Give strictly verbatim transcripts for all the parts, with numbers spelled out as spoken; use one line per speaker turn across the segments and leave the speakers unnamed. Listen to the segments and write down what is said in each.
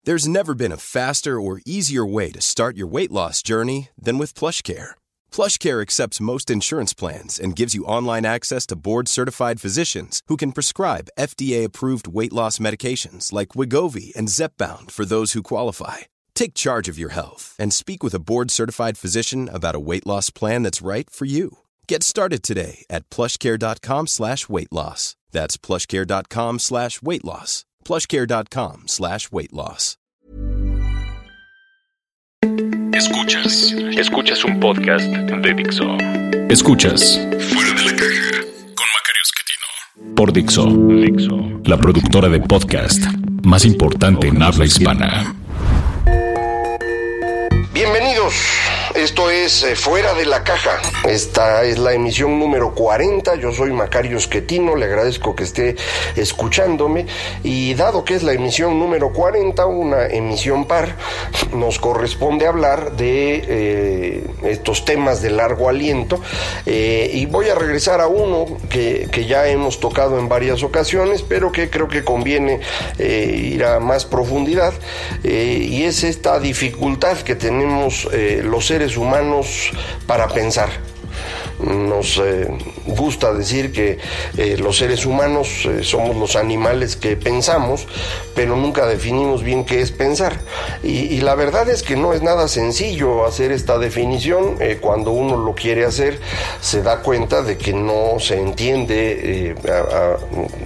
There's never been a faster or easier way to start your weight loss journey than with PlushCare. PlushCare accepts most insurance plans and gives you online access to board-certified physicians who can prescribe F D A-approved weight loss medications like Wegovy and Zepbound for those who qualify. Take charge of your health and speak with a board-certified physician about a weight loss plan that's right for you. Get started today at plushcare.com slash weight loss. That's plushcare.com slash weight loss. plushcare.com slash weight loss.
Escuchas, escuchas un podcast de Dixo.
Escuchas
Fuera de la Caja con Macario Esquetino
por Dixo,
Dixo,
la productora de podcast más importante en habla hispana.
Bienvenidos, esto es eh, Fuera de la Caja. Esta es la emisión número cuarenta. Yo soy Macario Esquetino, le agradezco que esté escuchándome. Y dado que es la emisión número cuarenta, una emisión par, nos corresponde hablar de eh, estos temas de largo aliento. Eh, y voy a regresar a uno que, que ya hemos tocado en varias ocasiones, pero que creo que conviene eh, ir a más profundidad. Eh, y es esta dificultad que tenemos Eh, los seres humanos para pensar. Nos eh, gusta decir que eh, los seres humanos eh, somos los animales que pensamos, pero nunca definimos bien qué es pensar. Y, y la verdad es que no es nada sencillo hacer esta definición. Eh, cuando uno lo quiere hacer, se da cuenta de que no se entiende eh, a,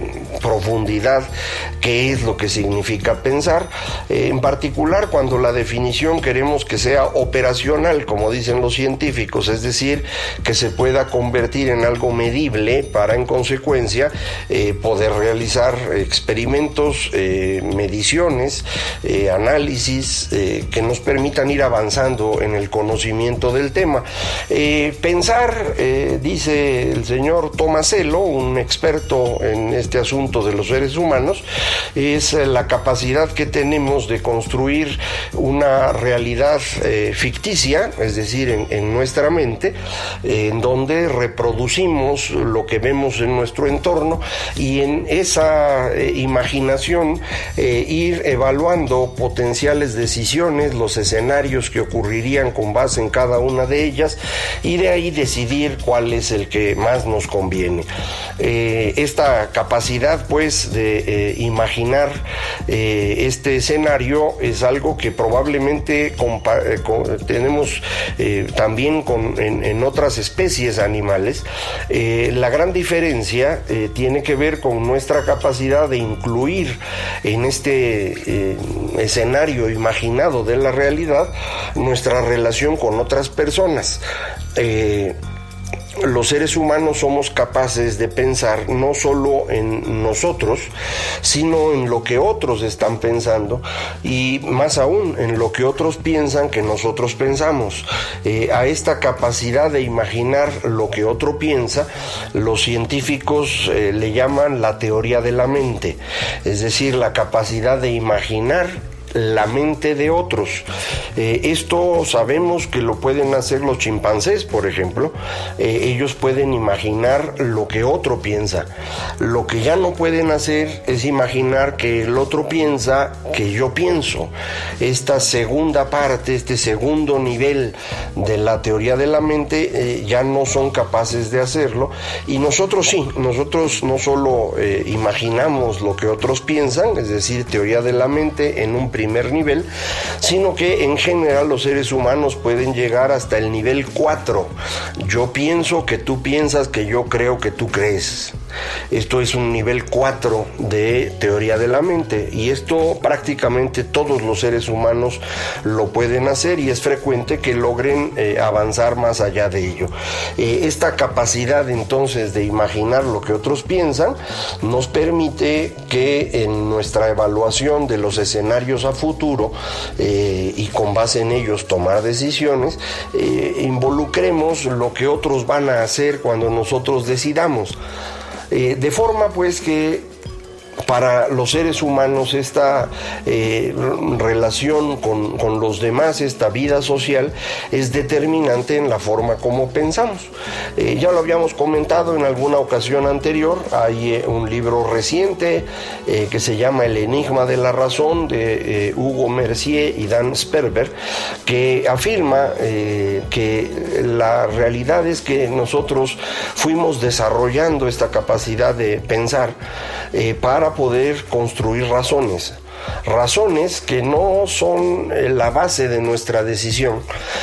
a profundidad qué es lo que significa pensar. Eh, en particular, cuando la definición queremos que sea operacional, como dicen los científicos, es decir, que se pueda convertir en algo medible para, en consecuencia, eh, poder realizar experimentos, eh, mediciones, eh, análisis eh, que nos permitan ir avanzando en el conocimiento del tema. Eh, pensar, eh, dice el señor Tomasello, un experto en este asunto de los seres humanos, es la capacidad que tenemos de construir una realidad eh, ficticia, es decir, en, en nuestra mente, eh, en donde reproducimos lo que vemos en nuestro entorno y en esa eh, imaginación eh, ir evaluando potenciales decisiones, los escenarios que ocurrirían con base en cada una de ellas, y de ahí decidir cuál es el que más nos conviene. Eh, esta capacidad, pues, de eh, imaginar eh, este escenario es algo que probablemente compa- eh, con, tenemos eh, también con, en, en otras especies animales. Eh, la gran diferencia eh, tiene que ver con nuestra capacidad de incluir en este eh, escenario imaginado de la realidad nuestra relación con otras personas. Eh, Los seres humanos somos capaces de pensar no solo en nosotros, sino en lo que otros están pensando, y más aún en lo que otros piensan que nosotros pensamos. Eh, a esta capacidad de imaginar lo que otro piensa, los científicos eh, le llaman la teoría de la mente, es decir, la capacidad de imaginar la mente de otros. Eh, esto sabemos que lo pueden hacer los chimpancés, por ejemplo. Eh, ellos pueden imaginar lo que otro piensa. Lo que ya no pueden hacer es imaginar que el otro piensa que yo pienso. Esta segunda parte, este segundo nivel de la teoría de la mente, eh, ya no son capaces de hacerlo, y nosotros sí. Nosotros no solo eh, imaginamos lo que otros piensan, es decir, teoría de la mente en un primer nivel, sino que en general los seres humanos pueden llegar hasta el nivel cuatro. Yo pienso que tú piensas, que yo creo que tú crees. Esto es un nivel cuatro de teoría de la mente, y esto prácticamente todos los seres humanos lo pueden hacer, y es frecuente que logren eh, avanzar más allá de ello. Eh, esta capacidad entonces de imaginar lo que otros piensan nos permite que en nuestra evaluación de los escenarios a futuro eh, y con base en ellos tomar decisiones, eh, involucremos lo que otros van a hacer cuando nosotros decidamos. Eh, de forma pues que para los seres humanos esta eh, relación con, con los demás, esta vida social, es determinante en la forma como pensamos. Eh, ya lo habíamos comentado en alguna ocasión anterior. Hay eh, un libro reciente eh, que se llama El enigma de la razón, de eh, Hugo Mercier y Dan Sperber, que afirma eh, que la realidad es que nosotros fuimos desarrollando esta capacidad de pensar eh, para poder construir razones. Razones que no son la base de nuestra decisión,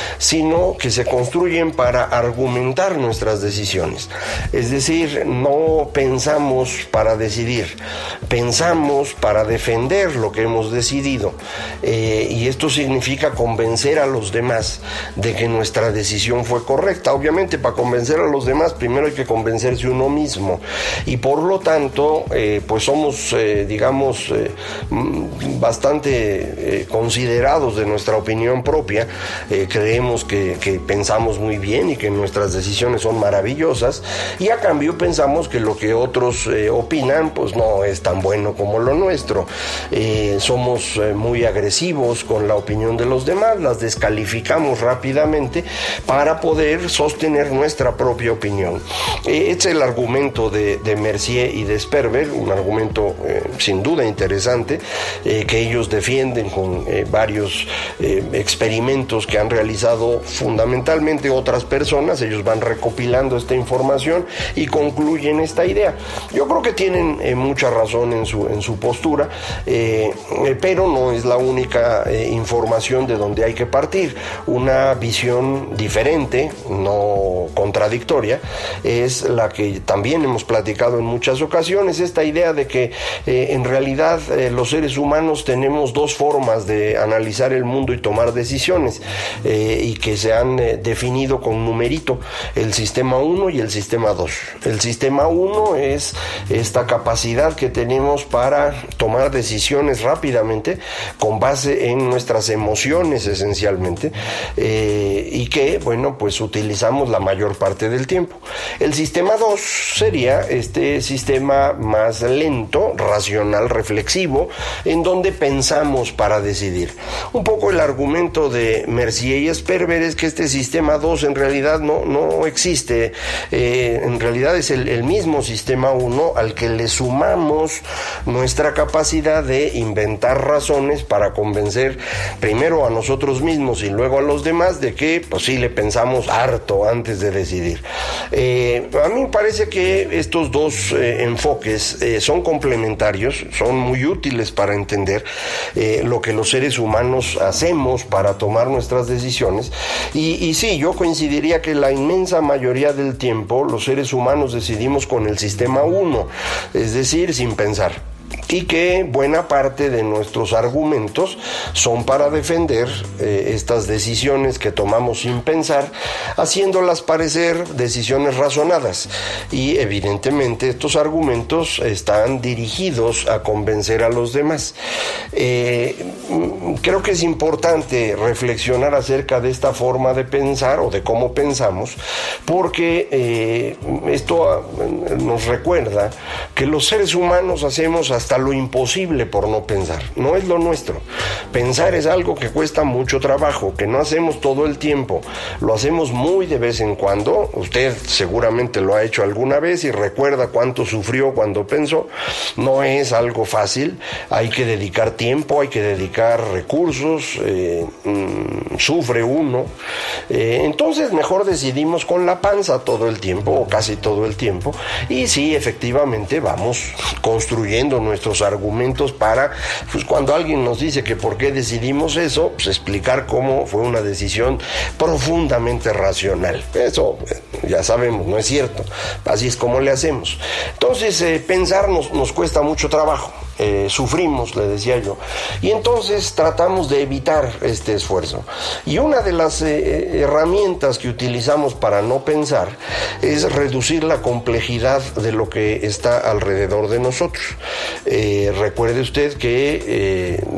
sino que se construyen para argumentar nuestras decisiones. Es decir, no pensamos para decidir, pensamos para defender lo que hemos decidido. Eh, y esto significa convencer a los demás de que nuestra decisión fue correcta. Obviamente, para convencer a los demás, primero hay que convencerse uno mismo. Y por lo tanto, eh, pues somos, eh, digamos, eh, bastante eh, considerados de nuestra opinión propia. Eh, creemos que, que pensamos muy bien y que nuestras decisiones son maravillosas, y a cambio pensamos que lo que otros eh, opinan pues no es tan bueno como lo nuestro. Eh, somos eh, muy agresivos con la opinión de los demás, las descalificamos rápidamente para poder sostener nuestra propia opinión. Eh, este es el argumento de, de Mercier y de Sperber, un argumento eh, sin duda interesante, eh, que ellos defienden con eh, varios eh, experimentos que han realizado fundamentalmente otras personas. Ellos van recopilando esta información y concluyen esta idea. Yo creo que tienen eh, mucha razón en su, en su postura, eh, eh, pero no es la única eh, información de donde hay que partir. Una visión diferente, no contradictoria, es la que también hemos platicado en muchas ocasiones, esta idea de que eh, en realidad eh, los seres humanos tenemos dos formas de analizar el mundo y tomar decisiones, eh, y que se han eh, definido con numerito: el sistema uno y el sistema dos. El sistema uno es esta capacidad que tenemos para tomar decisiones rápidamente con base en nuestras emociones esencialmente, eh, y que, bueno, pues utilizamos la mayor parte del tiempo. El sistema dos sería este sistema más lento, racional, reflexivo, en donde pensamos para decidir. Un poco el argumento de Mercier y Sperber es que este sistema dos en realidad no, no existe. Eh, en realidad es el, el mismo sistema uno al que le sumamos nuestra capacidad de inventar razones para convencer primero a nosotros mismos y luego a los demás de que pues sí le pensamos harto antes de decidir. Eh, a mí me parece que estos dos eh, enfoques eh, son complementarios, son muy útiles para entender eh, lo que los seres humanos hacemos para tomar nuestras decisiones. Y, y sí, yo coincidiría que la inmensa mayoría del tiempo los seres humanos decidimos con el sistema uno, es decir, sin pensar. Y que buena parte de nuestros argumentos son para defender eh, estas decisiones que tomamos sin pensar, haciéndolas parecer decisiones razonadas. Y evidentemente estos argumentos están dirigidos a convencer a los demás. Eh, creo que es importante reflexionar acerca de esta forma de pensar o de cómo pensamos, porque eh, esto nos recuerda que los seres humanos hacemos hasta lo imposible por no pensar. No es lo nuestro. Pensar es algo que cuesta mucho trabajo, que no hacemos todo el tiempo. Lo hacemos muy de vez en cuando. Usted seguramente lo ha hecho alguna vez y recuerda cuánto sufrió cuando pensó. No es algo fácil. Hay que dedicar tiempo, hay que dedicar recursos. Eh, mmm, sufre uno. Eh, entonces mejor decidimos con la panza todo el tiempo, o casi todo el tiempo. Y sí, efectivamente vamos construyendo nuestros argumentos para, pues cuando alguien nos dice que por qué decidimos eso, pues explicar cómo fue una decisión profundamente racional. Eso ya sabemos, no es cierto. Así es como le hacemos. Entonces, eh, pensar nos, nos cuesta mucho trabajo. Eh, sufrimos, le decía yo, y entonces tratamos de evitar este esfuerzo. Y una de las eh, herramientas que utilizamos para no pensar es reducir la complejidad de lo que está alrededor de nosotros. Eh, recuerde usted que eh,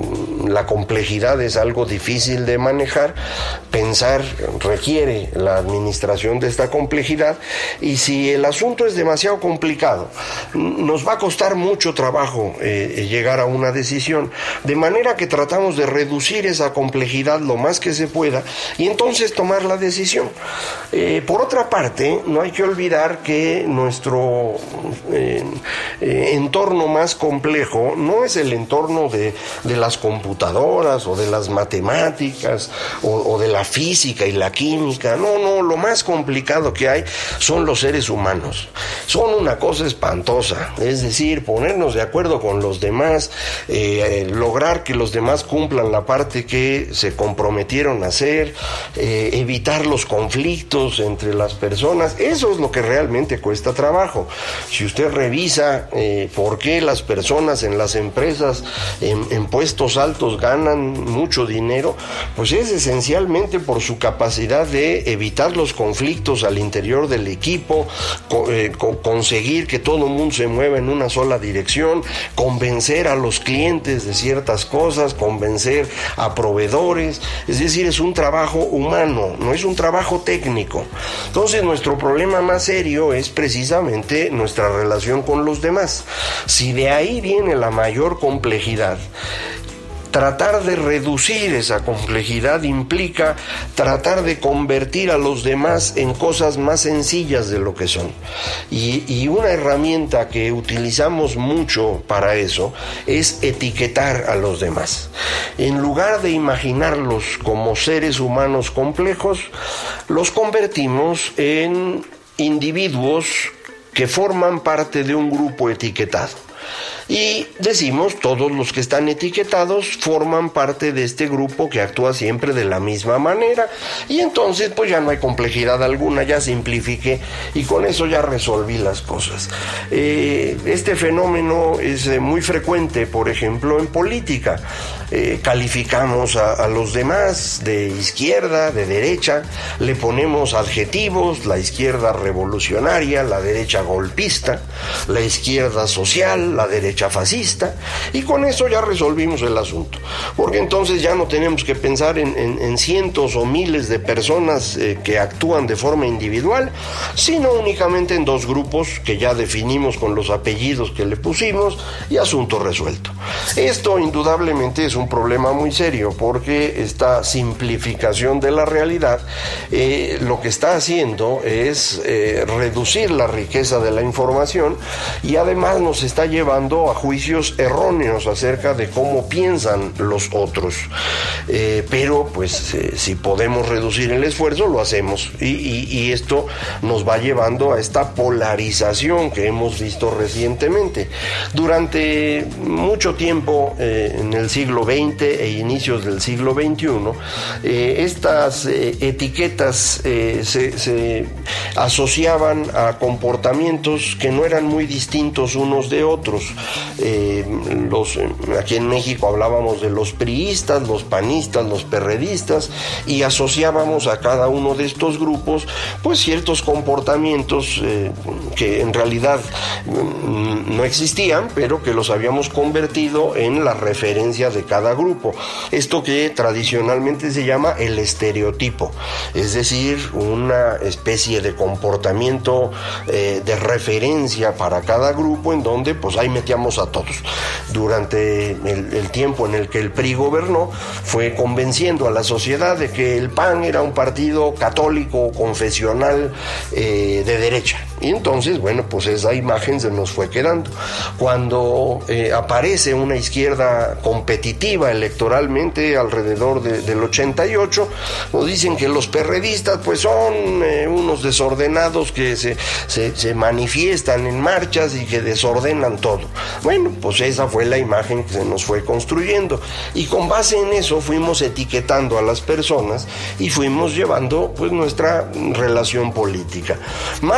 la complejidad es algo difícil de manejar, pensar requiere la administración de esta complejidad, y si el asunto es demasiado complicado, nos va a costar mucho trabajo eh, llegar a una decisión, de manera que tratamos de reducir esa complejidad lo más que se pueda y entonces tomar la decisión. Eh, por otra parte, no hay que olvidar que nuestro eh, eh, entorno más complejo no es el entorno de, de las computadoras o de las matemáticas o, o de la física y la química. No, no, lo más complicado que hay son los seres humanos. Son una cosa espantosa, es decir, ponernos de acuerdo con los demás, eh, lograr que los demás cumplan la parte que se comprometieron a hacer, eh, evitar los conflictos entre las personas. Eso es lo que realmente cuesta trabajo. Si usted revisa eh, por qué las personas en las empresas en, en puestos altos ganan mucho dinero, pues es esencialmente por su capacidad de evitar los conflictos al interior del equipo, co- eh, co- conseguir que todo el mundo se mueva en una sola dirección, convencer a los clientes de ciertas cosas, convencer a proveedores. Es decir, es un trabajo humano, no es un trabajo técnico. Entonces, nuestro problema más serio es precisamente nuestra relación con los demás. Si de ahí viene la mayor complejidad, tratar de reducir esa complejidad implica tratar de convertir a los demás en cosas más sencillas de lo que son. Y, y una herramienta que utilizamos mucho para eso es etiquetar a los demás. En lugar de imaginarlos como seres humanos complejos, los convertimos en individuos que forman parte de un grupo etiquetado. Y decimos, todos los que están etiquetados forman parte de este grupo que actúa siempre de la misma manera, y entonces pues ya no hay complejidad alguna, ya simplifiqué y con eso ya resolví las cosas. Eh, este fenómeno es eh, muy frecuente, por ejemplo, en política. Eh, calificamos a, a los demás de izquierda, de derecha, le ponemos adjetivos: la izquierda revolucionaria, la derecha golpista, la izquierda social, la derecha fascista, y con eso ya resolvimos el asunto, porque entonces ya no tenemos que pensar en, en, en cientos o miles de personas eh, que actúan de forma individual, sino únicamente en dos grupos que ya definimos con los apellidos que le pusimos, y asunto resuelto. Esto indudablemente es un problema muy serio, porque esta simplificación de la realidad eh, lo que está haciendo es eh, reducir la riqueza de la información, y además nos está llevando a juicios erróneos acerca de cómo piensan los otros. Eh, pero pues eh, si podemos reducir el esfuerzo, lo hacemos, y, y, y esto nos va llevando a esta polarización que hemos visto recientemente. Durante mucho tiempo eh, en el siglo veinte e inicios del siglo veintiuno, eh, estas eh, etiquetas eh, se, se asociaban a comportamientos que no eran muy distintos unos de otros. Eh, los, aquí en México hablábamos de los priistas, los panistas, los perredistas, y asociábamos a cada uno de estos grupos pues ciertos comportamientos eh, que en realidad mm, no existían, pero que los habíamos convertido en la referencia de cada grupo. Esto que tradicionalmente se llama el estereotipo, es decir, una especie de comportamiento eh, de referencia para cada grupo, en donde pues ahí metíamos a todos. Durante el, el tiempo en el que el P R I gobernó, fue convenciendo a la sociedad de que el P A N era un partido católico, confesional, eh, de derecha. Y entonces, bueno, pues esa imagen se nos fue quedando. Cuando eh, aparece una izquierda competitiva electoralmente alrededor de, del ochenta y ocho, nos dicen que los perredistas pues son eh, unos desordenados que se, se, se manifiestan en marchas y que desordenan todo. Bueno, pues esa fue la imagen que se nos fue construyendo, y con base en eso fuimos etiquetando a las personas y fuimos llevando pues nuestra relación política. Más recientemente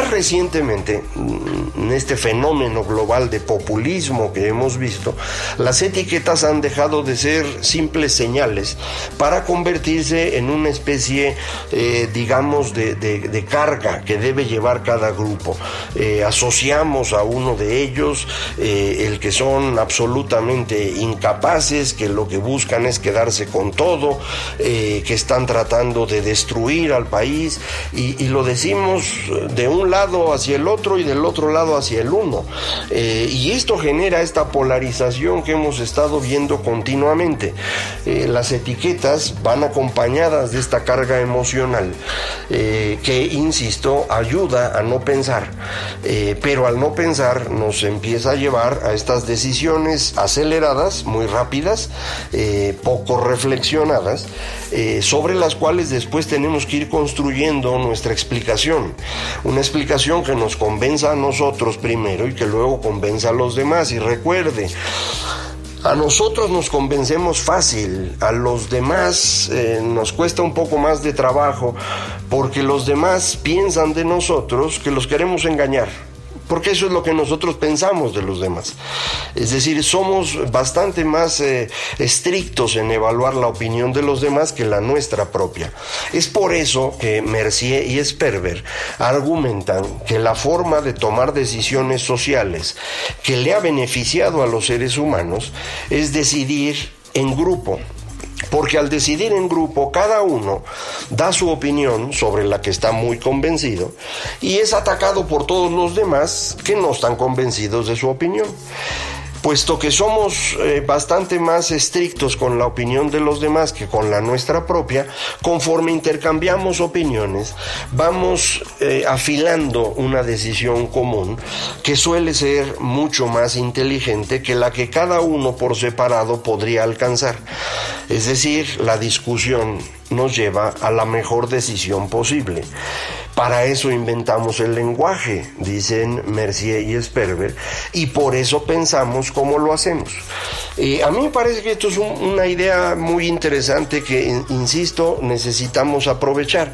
recientemente, en este fenómeno global de populismo que hemos visto, las etiquetas han dejado de ser simples señales para convertirse en una especie, eh, digamos, de, de, de carga que debe llevar cada grupo. Eh, asociamos a uno de ellos, eh, el que son absolutamente incapaces, que lo que buscan es quedarse con todo, eh, que están tratando de destruir al país, y, y lo decimos de un lado hacia el otro y del otro lado hacia el uno. Eh, y esto genera esta polarización que hemos estado viendo continuamente. Eh, las etiquetas van acompañadas de esta carga emocional eh, que, insisto, ayuda a no pensar, eh, pero al no pensar nos empieza a llevar a estas decisiones aceleradas, muy rápidas, eh, poco reflexionadas, eh, sobre las cuales después tenemos que ir construyendo nuestra explicación, una explicación que nos convenza a nosotros primero y que luego convenza a los demás. Y recuerde, a nosotros nos convencemos fácil, a los demás eh, nos cuesta un poco más de trabajo, porque los demás piensan de nosotros que los queremos engañar, porque eso es lo que nosotros pensamos de los demás. Es decir, somos bastante más eh, estrictos en evaluar la opinión de los demás que la nuestra propia. Es por eso que Mercier y Sperber argumentan que la forma de tomar decisiones sociales que le ha beneficiado a los seres humanos es decidir en grupo. Porque al decidir en grupo, cada uno da su opinión sobre la que está muy convencido y es atacado por todos los demás que no están convencidos de su opinión. Puesto que somos eh, bastante más estrictos con la opinión de los demás que con la nuestra propia, conforme intercambiamos opiniones, vamos eh, afilando una decisión común que suele ser mucho más inteligente que la que cada uno por separado podría alcanzar. Es decir, la discusión nos lleva a la mejor decisión posible. Para eso inventamos el lenguaje, dicen Mercier y Sperber, y por eso pensamos cómo lo hacemos. Eh, a mí me parece que esto es un, una idea muy interesante que, insisto, necesitamos aprovechar.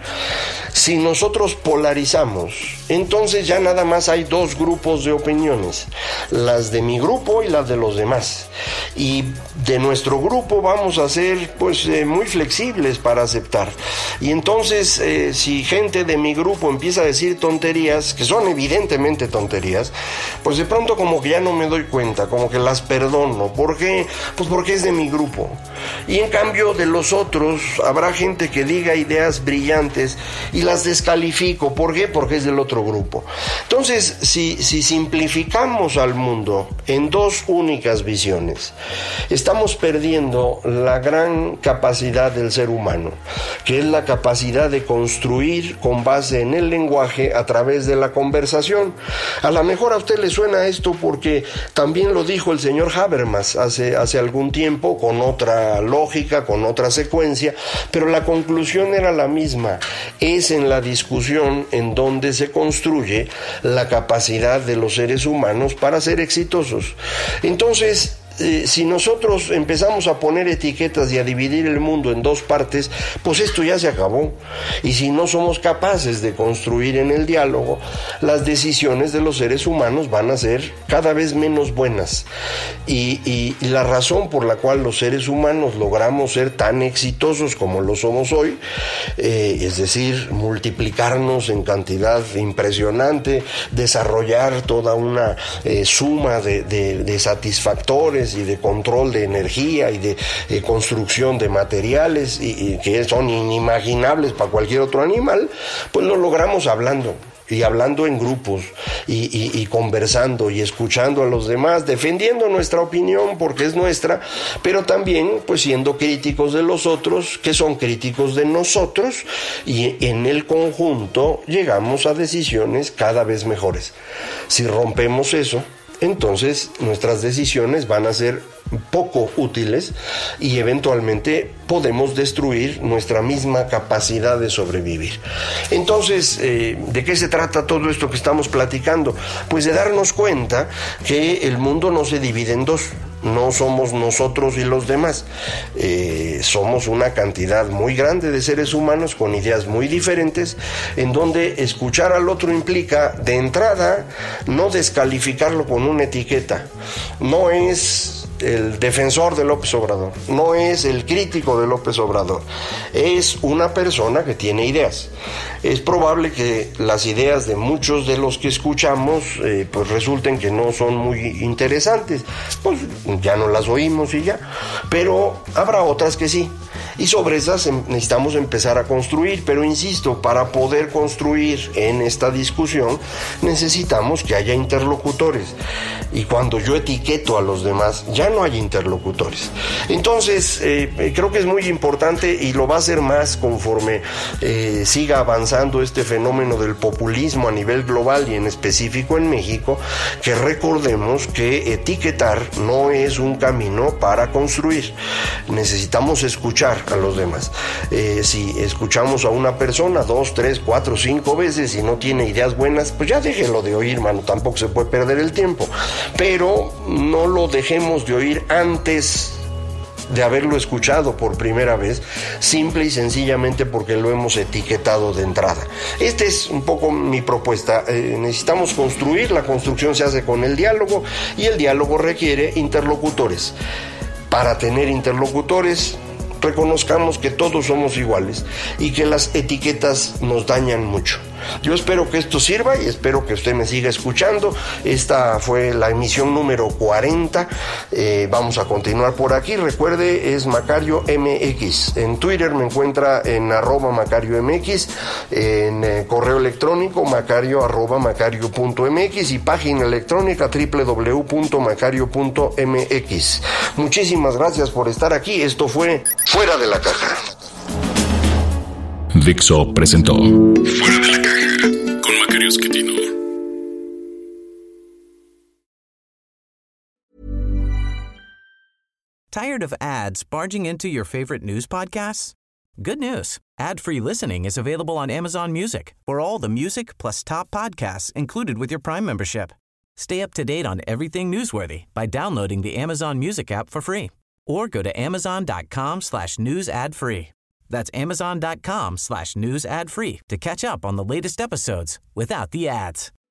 Si nosotros polarizamos, entonces ya nada más hay dos grupos de opiniones, las de mi grupo y las de los demás. Y de nuestro grupo vamos a ser pues eh, muy flexibles para aceptar. Y entonces eh, si gente de mi grupo empieza a decir tonterías, que son evidentemente tonterías, pues de pronto como que ya no me doy cuenta, como que las perdono. ¿Por qué? Pues porque es de mi grupo. Y en cambio de los otros habrá gente que diga ideas brillantes y las descalifico. ¿Por qué? Porque es del otro grupo. Entonces, si, si simplificamos al mundo en dos únicas visiones, estamos perdiendo la gran capacidad del ser humano, que es la capacidad de construir con base en el lenguaje a través de la conversación. A lo mejor a usted le suena esto porque también lo dijo el señor Habermas hace, hace algún tiempo, con otra lógica, con otra secuencia, pero la conclusión era la misma. Es en la discusión en donde se construye la capacidad de los seres humanos para ser exitosos. Entonces, Eh, si nosotros empezamos a poner etiquetas y a dividir el mundo en dos partes, pues esto ya se acabó. Y si no somos capaces de construir en el diálogo, las decisiones de los seres humanos van a ser cada vez menos buenas. Y, y, y la razón por la cual los seres humanos logramos ser tan exitosos como lo somos hoy, eh, es decir, multiplicarnos en cantidad impresionante, desarrollar toda una eh, suma de, de, de satisfactores y de control de energía y de eh, construcción de materiales y, y que son inimaginables para cualquier otro animal, pues lo logramos hablando. Y hablando en grupos y, y, y conversando y escuchando a los demás, defendiendo nuestra opinión porque es nuestra, pero también pues siendo críticos de los otros que son críticos de nosotros, y en el conjunto llegamos a decisiones cada vez mejores. Si rompemos eso, entonces nuestras decisiones van a ser poco útiles y eventualmente podemos destruir nuestra misma capacidad de sobrevivir. Entonces, eh, ¿de qué se trata todo esto que estamos platicando? Pues de darnos cuenta que el mundo no se divide en dos. no somos nosotros y los demás. Eh, somos una cantidad muy grande de seres humanos con ideas muy diferentes, en donde escuchar al otro implica, de entrada, no descalificarlo con una etiqueta. No es el defensor de López Obrador, no es el crítico de López Obrador, es una persona que tiene ideas. Es probable que las ideas de muchos de los que escuchamos eh, pues resulten que no son muy interesantes, pues ya no las oímos y ya, pero habrá otras que sí. Y sobre esas necesitamos empezar a construir, pero insisto, para poder construir en esta discusión necesitamos que haya interlocutores. Y cuando yo etiqueto a los demás, ya no hay interlocutores. Entonces, eh, creo que es muy importante, y lo va a ser más conforme eh, siga avanzando este fenómeno del populismo a nivel global y en específico en México, que recordemos que etiquetar no es un camino para construir. Necesitamos escuchar a los demás. Eh, si escuchamos a una persona dos, tres, cuatro, cinco veces y no tiene ideas buenas, pues ya déjelo de oír, mano, tampoco se puede perder el tiempo, pero no lo dejemos de oír antes de haberlo escuchado por primera vez, simple y sencillamente porque lo hemos etiquetado de entrada. Esta es un poco mi propuesta. Eh, necesitamos construir, la construcción se hace con el diálogo y el diálogo requiere interlocutores. Para tener interlocutores, reconozcamos que todos somos iguales y que las etiquetas nos dañan mucho. Yo espero que esto sirva y espero que usted me siga escuchando. Esta fue la emisión número cuarenta. Eh, vamos a continuar por aquí. Recuerde, es Macario M X. En Twitter me encuentra en arroba Macario M X, en eh, correo electrónico macario arroba macario punto m x y página electrónica doble u doble u doble u punto macario punto m x. Muchísimas gracias por estar aquí. Esto fue Fuera de la Caja.
Dixo presentó
Fuera de la Caja con Macario Esquetino.
Tired of ads barging into your favorite news podcasts? Good news. Ad-free listening is available on Amazon Music for all the music plus top podcasts included with your Prime membership. Stay up to date on everything newsworthy by downloading the Amazon Music app for free or go to amazon.com slash news ad free. That's amazon.com slash news ad free to catch up on the latest episodes without the ads.